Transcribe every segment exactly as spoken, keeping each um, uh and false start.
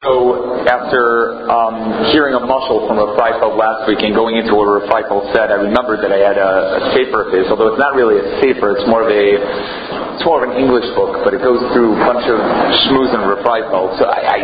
So after um, hearing a mushal from Rav Freifeld last week and going into what Rav Freifeld said, I remembered that I had a, a sefer of his, although it's not really a sefer, it's more of a it's more of an English book, but it goes through a bunch of shmooze and Rav Freifeld. So I, I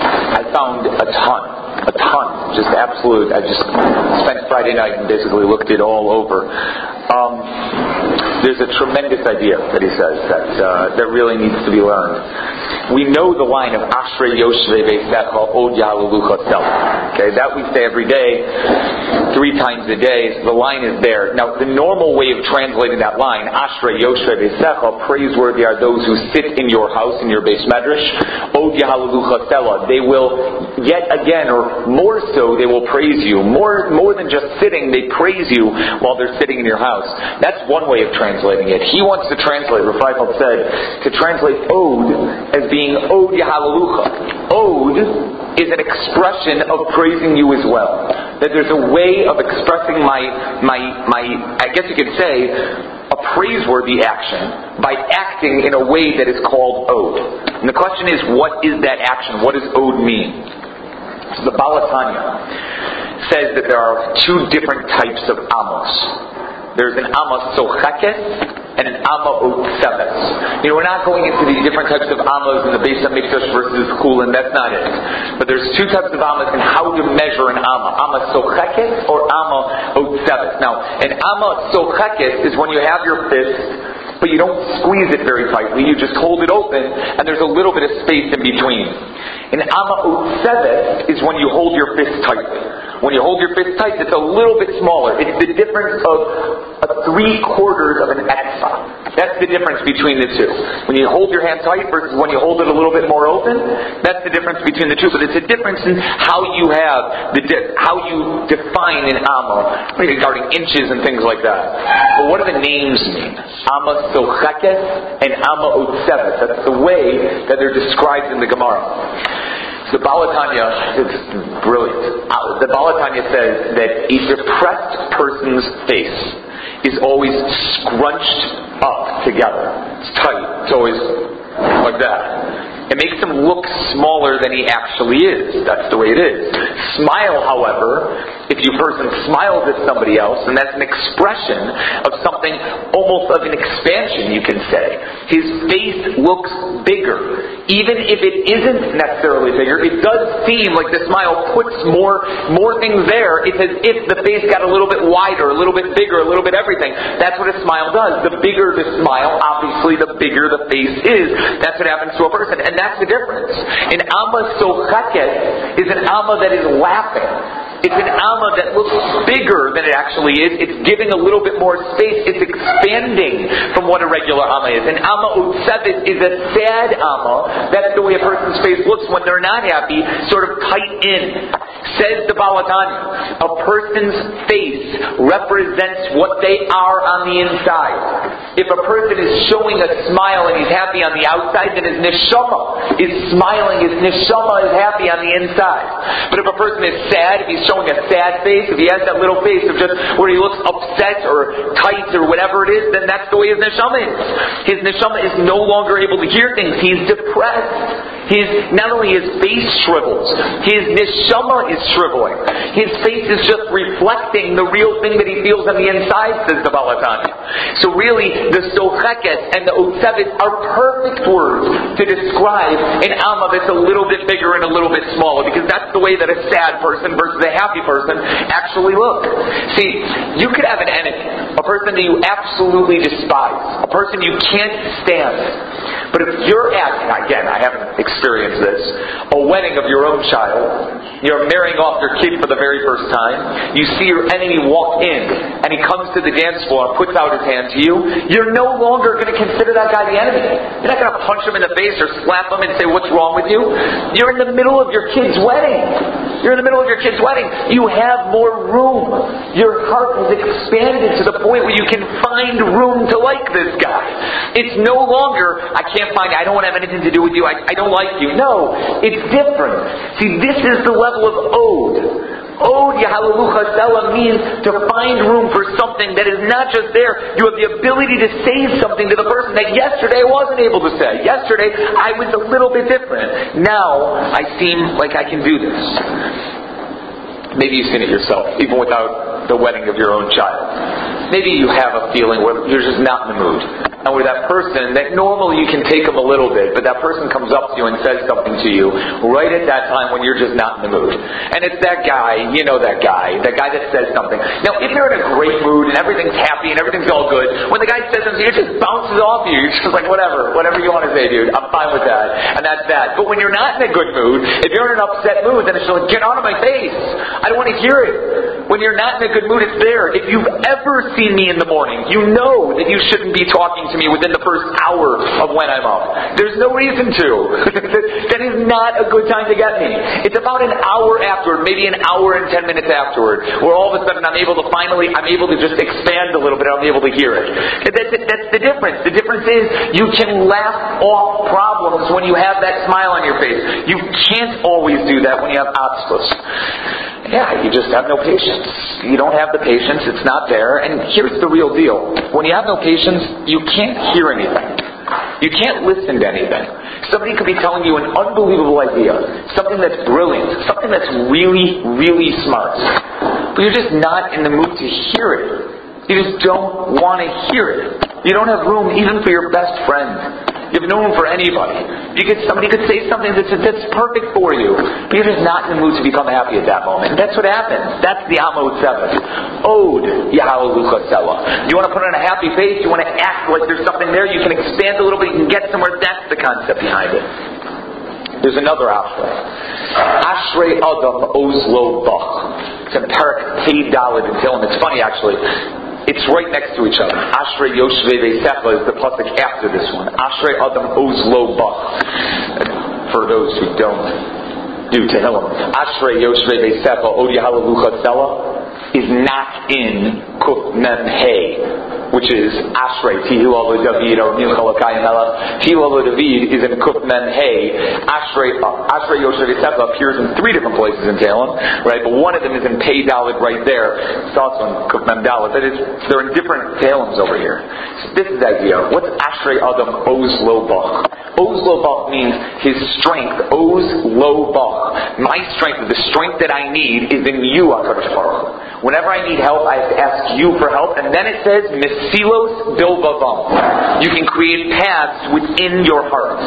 I found a ton, a ton, just absolute. I just spent Friday night and basically looked it all over. Um, there's a tremendous idea that he says that uh, that really needs to be learned. We know the line of Ashrei Yoshvei Beisecha Od Yahalulucha Tel. Okay, that we say every day, three times a day. So the line is there. Now, the normal way of translating that line, Ashrei Yoshvei Beisecha, praiseworthy are those who sit in your house, in your base medrash. Od Yahalulucha Tel. They will yet again, or more so, they will praise you. More, more than just sitting, they praise you while they're sitting in your house. That's one way of translating it. He wants to translate, Rav Freifeld said, to translate Od as being Od Yahalulucha. Od is an expression of praising you as well. That there's a way of expressing my, my, my, I guess you could say, a praiseworthy action by acting in a way that is called Od. And the question is, what is that action? What does Od mean? So the Baal HaTanya says that there are two different types of amos. There's an Amma Sochakes and an Amma Otseves. You know, we're not going into the different types of Ammas in the Beis HaMikdash versus Kulin, that's not it. But there's two types of Ammas and how to measure an Amma. Amma Sochakes or Amma Otseves. Now, an Amma Sochakes is when you have your fist, but you don't squeeze it very tightly, you just hold it open, and there's a little bit of space in between. An Amma Otseves is when you hold your fist tightly. When you hold your fist tight, it's a little bit smaller. It's the difference of a three quarters of an etzah. That's the difference between the two. When you hold your hand tight versus when you hold it a little bit more open, that's the difference between the two. But it's a difference in how you have the di- how you define an amma regarding inches and things like that. But what do the names mean? Amma sochakes and amma otseves. That's the way that they're described in the Gemara. The Baal HaTanya, it's brilliant. The Baal HaTanya says that a depressed person's face is always scrunched up together. It's tight. It's always like that. It makes him look smaller than he actually is. That's the way it is. Smile, however, if you person smiles at somebody else, then that's an expression of something almost of an expansion, you can say. His face looks bigger. Even if it isn't necessarily bigger, it does seem like the smile puts more, more things there. It's as if the face got a little bit wider, a little bit bigger, a little bit everything. That's what a smile does. The bigger the smile, obviously, the bigger the face is. That's what happens to a person. And that's the difference. An Amma Sochakes is an Amma that is laughing. It's an Amma that looks bigger than it actually is. It's giving a little bit more space. It's expanding from what a regular Amma is. An Amma Otseves is a sad Amma. That's the way a person's face looks when they're not happy, sort of tight in. Says the Baal HaTanya, a person's face represents what they are on the inside. If a person is showing a smile and he's happy on the outside, then his neshama is smiling. His neshama is happy on the inside. But if a person is sad, if he's showing a sad face, if he has that little face of just where he looks upset or tight or whatever it is, then that's the way his neshama is. His neshama is no longer able to hear things. He's depressed. His, not only his face shrivels, his neshama is shriveling. His face is just reflecting the real thing that he feels on the inside, says the Baal HaTanya. So really, the Sochakes and the Otseves are perfect words to describe an Amma that's a little bit bigger and a little bit smaller, because that's the way that a sad person versus a happy person actually look. See, you could have an enemy, a person that you absolutely despise, a person you can't stand. But if you're at, again, I haven't experienced this, a wedding of your own child, you're marrying off your kid for the very first time, you see your enemy walk in, and he comes to the dance floor and puts out his hand to you, you're no longer going to consider that guy the enemy. You're not going to punch him in the face or slap him and say, what's wrong with you? You're in the middle of your kid's wedding. You're in the middle of your kid's wedding. You have more room. Your heart has expanded to the point where you can find room to like this guy. It's no longer, I can't find, I don't want to have anything to do with you, I, I don't like you. No, it's different. See, this is the level of Od. Od Yahalalu Chasela means to find room for something that is not just there. You have the ability to say something to the person that yesterday I wasn't able to say. Yesterday I was a little bit different. Now I seem like I can do this. Maybe you've seen it yourself, even without the wedding of your own child. Maybe you have a feeling where you're just not in the mood. And where that person, that normally you can take them a little bit, but that person comes up to you and says something to you right at that time when you're just not in the mood. And it's that guy, you know that guy, that guy that says something. Now, if you're in a great mood and everything's happy and everything's all good, when the guy says something, it just bounces off you. You're just like, whatever, whatever you want to say, dude, I'm fine with that. And that's that. But when you're not in a good mood, if you're in an upset mood, then it's just like, get out of my face. I don't want to hear it. When you're not in a good mood, it's there. If you've ever seen me in the morning, you know that you shouldn't be talking to me within the first hour of when I'm up. There's no reason to. That is not a good time to get me. It's about an hour afterward, maybe an hour and ten minutes afterward, where all of a sudden I'm able to finally, I'm able to just expand a little bit, I'm able to hear it. That's, that's the difference. The difference is you can laugh off problems when you have that smile on your face. You can't always do that when you have obstacles. Yeah, you just have no patience. You don't have the patience, it's not there. And here's the real deal. When you have no patience, you can't hear anything. You can't listen to anything. Somebody could be telling you an unbelievable idea, something that's brilliant, something that's really, really smart. But you're just not in the mood to hear it. You just don't want to hear it. You don't have room even for your best friend. You have no room for anybody. You could, somebody could say something that's, that's perfect for you, but you're just not in the mood to become happy at that moment. And that's what happens. That's the Amod seven. Od Yahalalu Chasela. You want to put on a happy face, you want to act like there's something there, you can expand a little bit, you can get somewhere. That's the concept behind it. There's another Ashrei. Ashrei Adam Ozlo Bach. It's in Parak Pei Daled in Tehillim. It's funny actually. It's right next to each other. Ashrei Yoshvei Veisecha is the pasuk after this one. Ashrei Adam Ozlo Bach. For those who don't do Tehillim, Ashrei Yoshvei Veisecha Od Yahalalu Chasela is not in Kuf Mem Hey, which is Ashrei Tihu Alo David or Milchal Akayim Ela. Tihu Alo David is in Kuf Mem Hey. Ashrei Ashrei Yoshvei Veisecha appears in three different places in Tehillim, right? But one of them is in Pei Dalet right there. It's also in Kuf Mem Dalet. That is, they're in different Tehillims over here. So this is the idea. What's Ashrei Adam Oz Lo Bach? Oz Lo Bach means his strength. Oz Lo Bach. My strength, the strength that I need, is in you, HaKadosh Baruch Hu. Whenever I need help, I have to ask you for help. And then it says, Mesilos Bilbavam. You can create paths within your heart.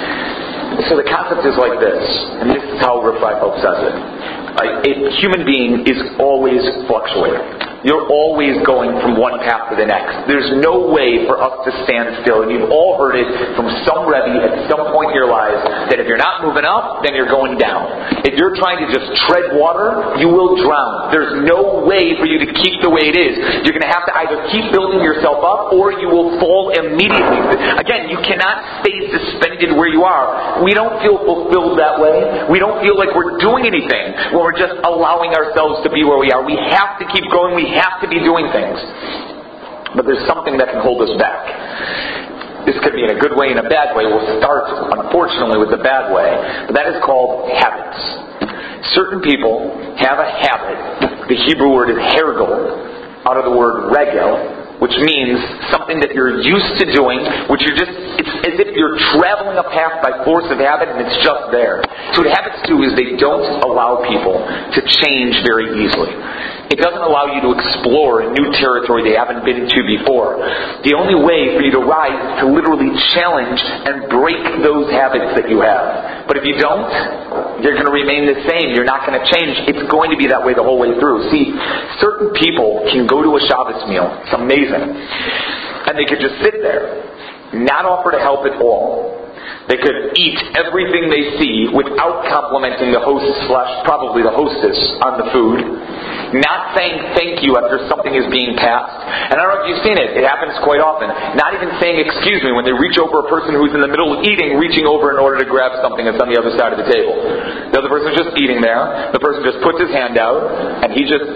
So the concept is like this. And this is how Rav Feifeld says it. A human being is always fluctuating. You're always going from one path to the next. There's no way for us to stand still. And you've all heard it from some Rebbe at some point in your lives that if you're not moving up, then you're going down. If you're trying to just tread water, you will drown. There's no way for you to keep the way it is. You're going to have to either keep building yourself up or you will fall immediately. Again, you cannot stay suspended where you are. We don't feel fulfilled that way. We don't feel like we're doing anything when we're just allowing ourselves to be where we are. We have to keep going. We have to be doing things. But there's something that can hold us back. This could be in a good way and a bad way. We'll start, unfortunately, with the bad way. But that is called habits. Certain people have a habit. The Hebrew word is hergel, out of the word regel, which means something that you're used to doing, which you're just, it's as if you're traveling a path by force of habit and it's just there. So what habits do is they don't allow people to change very easily. It doesn't allow you to explore a new territory they haven't been to before. The only way for you to rise is to literally challenge and break those habits that you have. But if you don't, you're going to remain the same. You're not going to change. It's going to be that way the whole way through. See, certain people can go to a Shabbos meal. It's amazing. And they could just sit there, not offer to help at all. They could eat everything they see without complimenting the host slash probably the hostess on the food. Not saying thank you after something is being passed. And I don't know if you've seen it. It happens quite often. Not even saying excuse me when they reach over a person who's in the middle of eating, reaching over in order to grab something that's on the other side of the table. The other person's just eating there. The person just puts his hand out and he just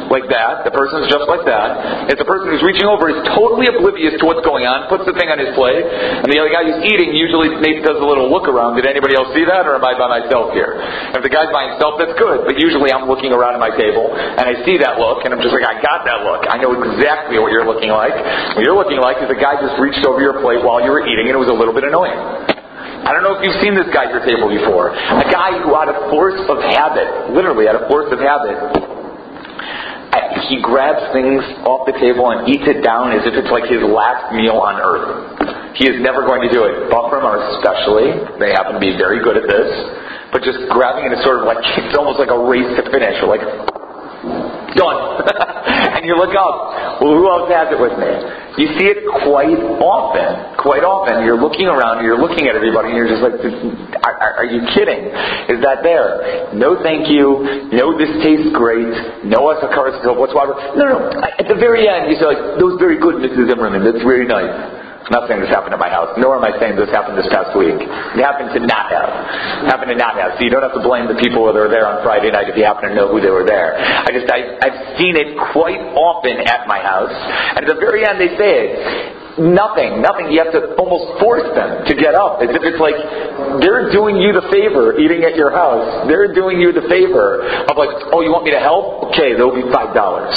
like that. The person's just like that. It's the person who's reaching over is totally oblivious to what's going on, puts the thing on his plate, and the other guy who's eating usually maybe does a little look around. Did anybody else see that, or am I by myself here? If the guy's by himself, that's good. But usually I'm looking around at my table, and I see that look, and I'm just like, I got that look. I know exactly what you're looking like. What you're looking like is the guy just reached over your plate while you were eating, and it was a little bit annoying. I don't know if you've seen this guy at your table before. A guy who, out of force of habit, literally out of force of habit, he grabs things off the table and eats it down as if it's like his last meal on earth. He is never going to do it. Bachram are especially, they happen to be very good at this, but just grabbing it is sort of like, it's almost like a race to finish. You're like, done. And you look up, well, who else has it with me? You see it quite often. Quite often. You're looking around, you're looking at everybody, and you're just like, are, are you kidding? Is that there? No thank you. No, this tastes great. No, whatsoever. No, no. At the very end, you say, like, that was very good, Missus Zimmerman. That's very nice. I'm not saying this happened at my house, nor am I saying this happened this past week. It happened to not have. It happened to not have. So you don't have to blame the people that were there on Friday night if you happen to know who they were there. I just, I, I've seen it quite often at my house. And at the very end they say it. Nothing, nothing. You have to almost force them to get up. As if it's like, they're doing you the favor eating at your house. They're doing you the favor of like, oh, you want me to help? Okay, there'll be five dollars.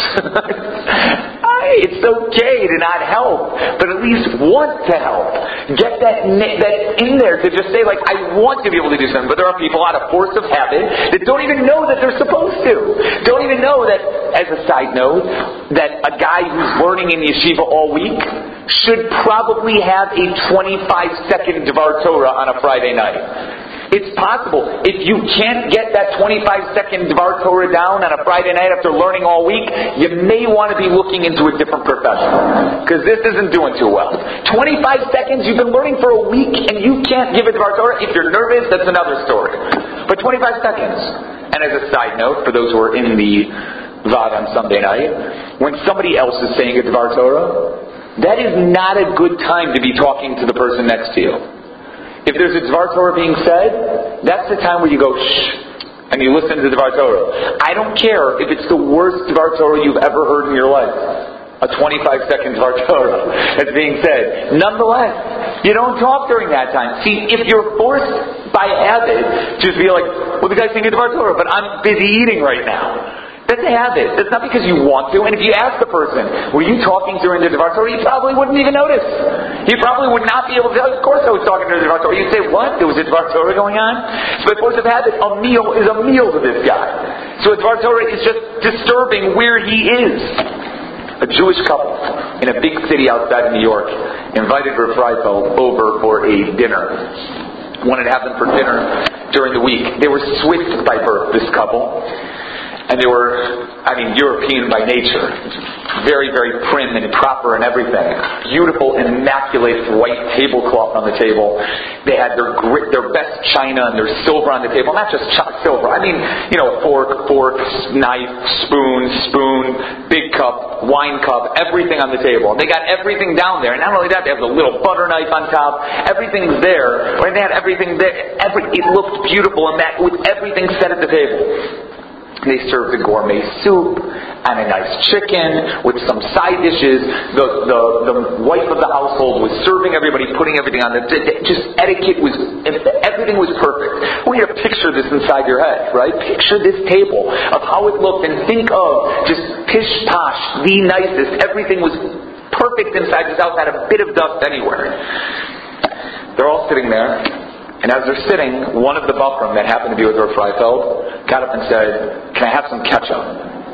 It's okay to not help, but at least want to help. Get that that in there to just say, like, I want to be able to do something. But there are people out of force of habit that don't even know that they're supposed to. Don't even know that, as a side note, that a guy who's learning in yeshiva all week should probably have a twenty-five second Dvar Torah on a Friday night. It's possible. If you can't get that twenty-five second Dvar Torah down on a Friday night after learning all week, you may want to be looking into a different profession. Because this isn't doing too well. twenty-five seconds, you've been learning for a week and you can't give a Dvar Torah. If you're nervous, that's another story. But twenty-five seconds. And as a side note, for those who are in the Vod on Sunday night, when somebody else is saying a Dvar Torah, that is not a good time to be talking to the person next to you. If there's a Dvar Torah being said, that's the time where you go, shh, and you listen to the Dvar Torah. I don't care if it's the worst Dvar Torah you've ever heard in your life. A twenty-five second Dvar Torah that's being said. Nonetheless, you don't talk during that time. See, if you're forced by habit to be like, well, the guy's singing Dvar Torah, but I'm busy eating right now. That's a habit. That's not because you want to. And if you ask the person, were you talking during the Dvar Torah? You probably wouldn't even notice. You probably would not be able to tell. Of course I was talking during the Dvar Torah. You'd say, what? There was a Dvar Torah going on? So by force of habit, a meal is a meal to this guy. So a Dvar Torah is just disturbing where he is. A Jewish couple in a big city outside of New York invited Rav Freifeld over for a dinner. Wanted to have them for dinner during the week. They were Swiss by birth, this couple. And they were, I mean, European by nature. Very, very prim and proper and everything. Beautiful, immaculate white tablecloth on the table. They had their their best china and their silver on the table. Not just ch- silver. I mean, you know, fork, fork, knife, spoon, spoon, big cup, wine cup, everything on the table. They got everything down there. And not only that, they have the little butter knife on top. Everything's there. When they had everything there, every, it looked beautiful and that with everything set at the table. They served a gourmet soup and a nice chicken with some side dishes. The, the the wife of the household was serving everybody, putting everything on. The, just etiquette was, everything was perfect. I want you to picture this inside your head, right? Picture this table of how it looked and think of just pish-posh, the nicest. Everything was perfect inside this house, not a bit of dust anywhere. They're all sitting there. And as they're sitting, one of the Bachram that happened to be with Rav Freifeld got up and said, can I have some ketchup?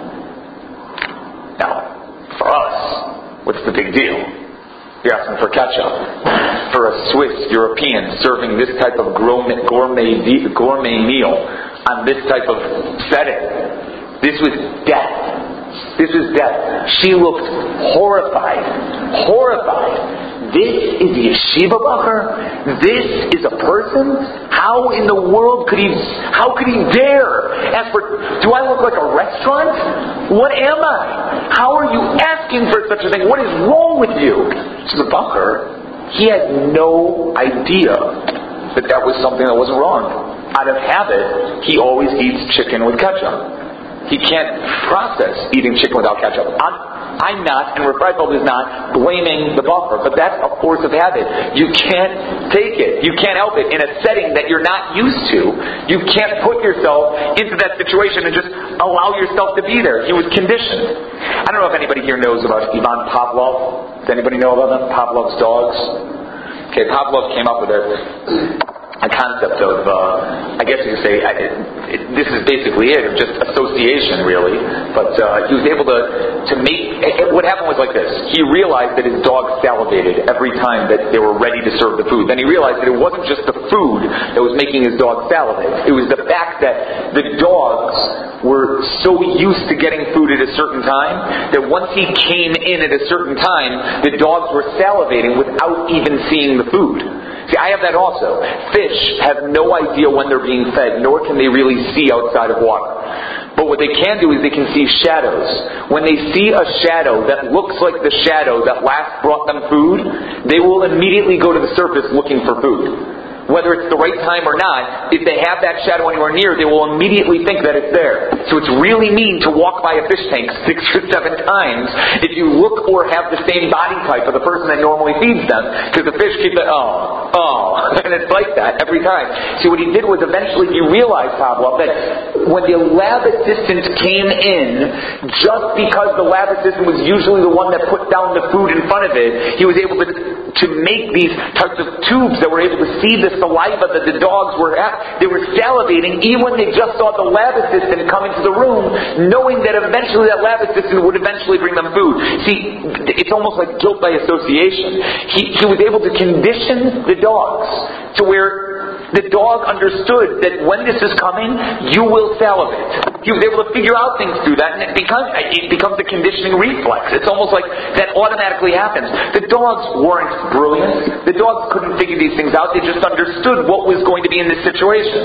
Now, for us, what's the big deal? You're asking for ketchup. For a Swiss European serving this type of gourmet, gourmet, gourmet meal on this type of setting, this was death. This was death. She looked horrified. Horrified. This is Yeshiva Bacher? This is a person? How in the world could he, how could he dare ask for, do I look like a restaurant? What am I? How are you asking for such a thing? What is wrong with you? So the Bacher, he had no idea that that was something that wasn't wrong. Out of habit, he always eats chicken with ketchup. He can't process eating chicken without ketchup. I'm, I'm not, and Rav Freifeld is not, blaming the buffer, but that's a force of habit. You can't take it. You can't help it in a setting that you're not used to. You can't put yourself into that situation and just allow yourself to be there. He was conditioned. I don't know if anybody here knows about Ivan Pavlov. Does anybody know about them? Pavlov's dogs? Okay, Pavlov came up with a, a concept of, uh, I guess you could say, I, it, it, this is basically it, of just association, really. But uh, he was able to, to make, it, what happened was like this. He realized that his dog salivated every time that they were ready to serve the food. Then he realized that it wasn't just the food that was making his dog salivate. It was the fact that the dogs were so used to getting food at a certain time that once he came in at a certain time, the dogs were salivating without even seeing the food. See, I have that also. Fish have no idea when they're being fed, nor can they really see outside of water. But what they can do is they can see shadows. When they see a shadow that looks like the shadow that last brought them food, they will immediately go to the surface looking for food. Whether it's the right time or not, if they have that shadow anywhere near, they will immediately think that it's there. So it's really mean to walk by a fish tank six or seven times if you look or have the same body type of the person that normally feeds them, because the fish keep it, oh, oh, and it's like that every time. See, what he did was eventually he realized, Pavlov, that when the lab assistant came in, just because the lab assistant was usually the one that put down the food in front of it, he was able to, to make these types of tubes that were able to see this saliva that the dogs were at. They were salivating even when they just saw the lab assistant come into the room, knowing that eventually that lab assistant would eventually bring them food. See, it's almost like guilt by association. He, he was able to condition the dogs to where the dog understood that when this is coming, you will salivate. He was able to figure out things through that, and it becomes, it becomes a conditioning reflex. It's almost like that automatically happens. The dogs weren't brilliant. The dogs couldn't figure these things out. They just understood what was going to be in this situation.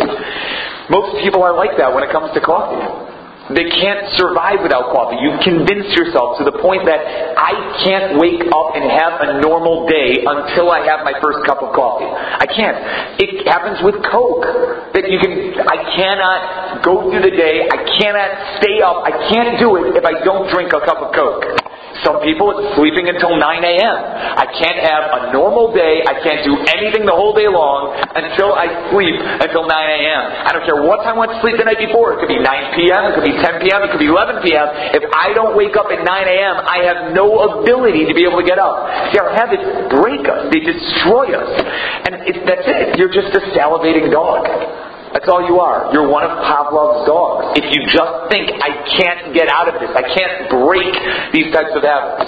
Most people are like that when it comes to coffee. They can't survive without coffee. You've convinced yourself to the point that I can't wake up and have a normal day until I have my first cup of coffee. I can't. It happens with Coke. That you can. I cannot go through the day. I cannot stay up. I can't do it if I don't drink a cup of Coke. Some people, it's sleeping until nine a.m. I can't have a normal day. I can't do anything the whole day long until I sleep until nine a.m. I don't care what time I went to sleep the night before. It could be nine p.m., it could be ten p.m., it could be eleven p.m. If I don't wake up at nine a.m., I have no ability to be able to get up. See, our habits break us. They destroy us. And it, that's it. You're just a salivating dog. That's all you are. You're one of Pavlov's dogs. If you just think, I can't get out of this, I can't break these types of habits.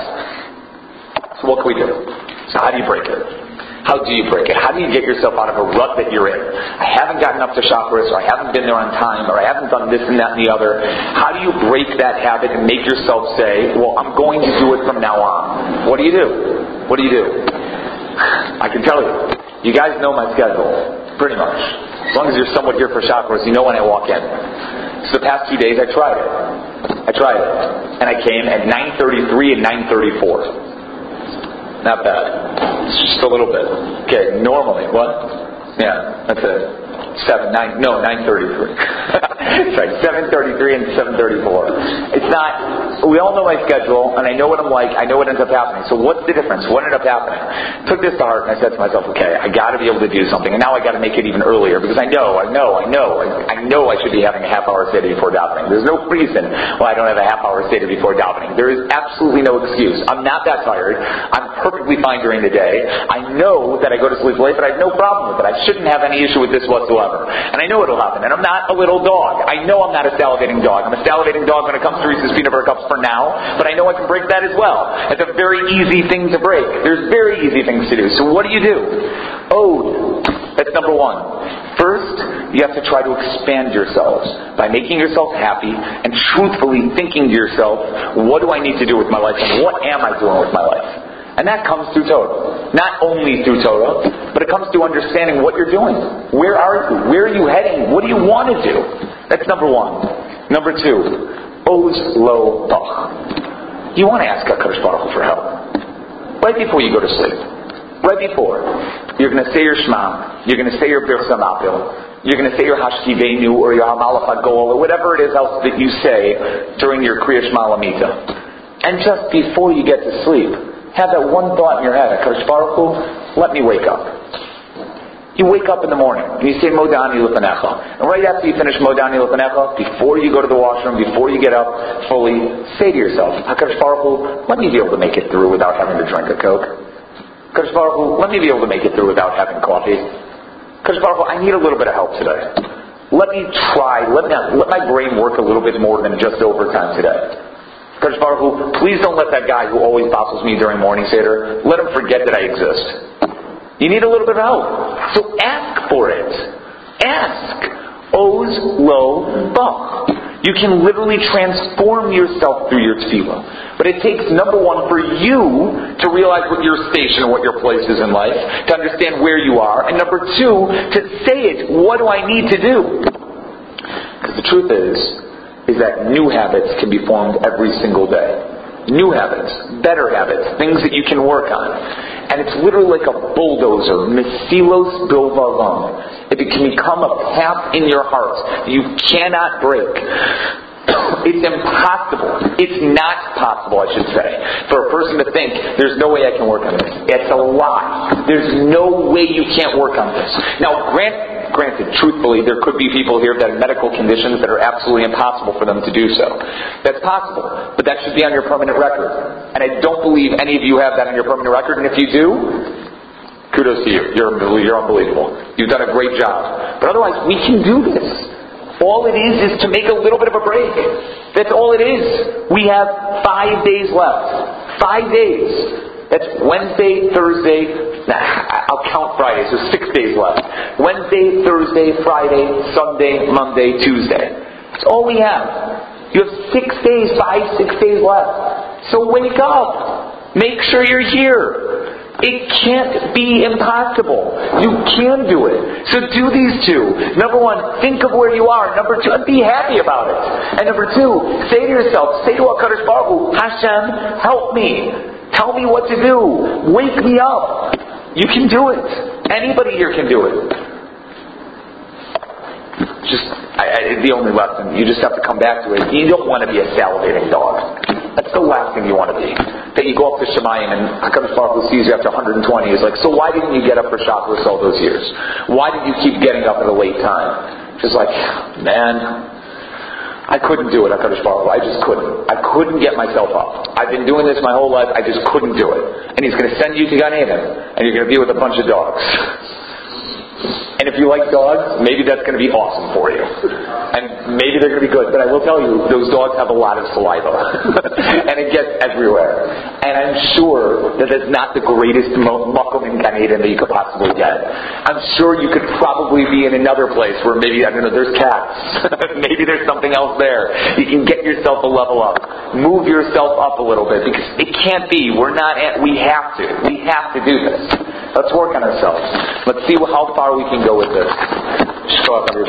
So what can we do? So how do you break it? How do you break it? How do you get yourself out of a rut that you're in? I haven't gotten up to Shacharis, or I haven't been there on time, or I haven't done this and that and the other. How do you break that habit and make yourself say, well, I'm going to do it from now on? What do you do? What do you do? I can tell you. You guys know my schedule. Pretty much. As long as you're somewhat here for Shacharis, you know when I walk in. So the past two days I tried it. I tried it. And I came at nine thirty-three and nine thirty-four. Not bad. It's just a little bit. Okay, normally, what? Yeah, that's it. Seven, nine, no, nine thirty-three. Sorry, seven thirty-three and seven thirty-four. It's not. We all know my schedule, and I know what I'm like. I know what ends up happening. So what's the difference? What ended up happening? I took this to heart, and I said to myself, okay, I got to be able to do something, and now I got to make it even earlier because I know, I know, I know, I, I know I should be having a half hour Seder before davening. There's no reason why I don't have a half hour Seder before davening. There is absolutely no excuse. I'm not that tired. I'm perfectly fine during the day. I know that I go to sleep late, but I have no problem with it. I shouldn't have any issue with this whatsoever. And I know it'll happen. And I'm not a little dog. I know I'm not a salivating dog. I'm a salivating dog when it comes to Reese's Peanut Butter Cups for now, but I know I can break that as well. It's a very easy thing to break. There's very easy things to do. So what do you do? Ode. That's number one. First, you have to try to expand yourselves by making yourself happy and truthfully thinking to yourself, what do I need to do with my life and what am I doing with my life? And that comes through Torah. Not only through Torah, but it comes through understanding what you're doing. Where are you? Where are you heading? What do you want to do? That's number one. Number two, Oz Lo Bach. You want to ask HaKadosh Baruch Hu for help. Right before you go to sleep. Right before. You're going to say your Shema. You're going to say your Birsa Mapil. You're going to say your Hashkiveinu or your Hamalach HaGol or whatever it is else that you say during your Kriya Shema Lamita. And just before you get to sleep, have that one thought in your head, HaKadosh Baruch Hu, let me wake up. You wake up in the morning and you say Modani Lefanecha. And right after you finish Modani Lefanecha, before you go to the washroom, before you get up fully, say to yourself, HaKadosh Baruch Hu, let me be able to make it through without having to drink a Coke. HaKadosh Baruch Hu, let me be able to make it through without having coffee. HaKadosh Baruch Hu, I need a little bit of help today. Let me try, let, me, let my brain work a little bit more than just overtime today. HaKadosh Baruch Hu, please don't let that guy who always bothers me during morning Seder, let him forget that I exist. You need a little bit of help. So ask for it. Ask. Oz lo bach. You can literally transform yourself through your tefillah. But it takes, number one, for you to realize what your station and what your place is in life, to understand where you are, and number two, to say it. What do I need to do? Because the truth is, is that new habits can be formed every single day. New habits, better habits, things that you can work on. And it's literally like a bulldozer, mesilos bilvavam. It can become a path in your heart you cannot break. It's impossible. It's not possible, I should say, for a person to think, there's no way I can work on this. It's a lie. There's no way you can't work on this. Now, grant Granted, truthfully, there could be people here that have medical conditions that are absolutely impossible for them to do so. That's possible, but that should be on your permanent record. And I don't believe any of you have that on your permanent record, and if you do, kudos to you. You're, you're unbelievable. You've done a great job. But otherwise, we can do this. All it is is to make a little bit of a break. That's all it is. We have five days left. Five days. That's Wednesday, Thursday, nah, I'll count Friday, so six days left. Wednesday, Thursday, Friday, Sunday, Monday, Tuesday. That's all we have. You have six days, five, six days left. So wake up. Make sure you're here. It can't be impossible. You can do it. So do these two. Number one, think of where you are. Number two, and be happy about it. And number two, say to yourself, say to HaKadosh Baruch Hu, Hashem, help me. Tell me what to do. Wake me up. You can do it. Anybody here can do it. Just, I, I, the only lesson, you just have to come back to it. You don't want to be a salivating dog. That's the last thing you want to be. That you go up to Shemayim and HaKadosh Baruch Hu sees you after one hundred twenty. He's like, so why didn't you get up for Shabbos all those years? Why did you keep getting up at a late time? Just like, man, I couldn't do it, HaKadosh Baruch Hu. I just couldn't. I couldn't get myself up. I've been doing this my whole life. I just couldn't do it. And He's going to send you to Gan Eden, and you're going to be with a bunch of dogs. And if you like dogs, maybe that's going to be awesome for you. And maybe they're going to be good. But I will tell you, those dogs have a lot of saliva. And it gets everywhere. And I'm sure that it's not the greatest makom in Gan Eden that you could possibly get. I'm sure you could probably be in another place where maybe, I don't know, there's cats. Maybe there's something else there. You can get yourself a level up. Move yourself up a little bit. Because it can't be. We're not at, we have to. We have to do this. Let's work on ourselves. Let's see how far we can go with this.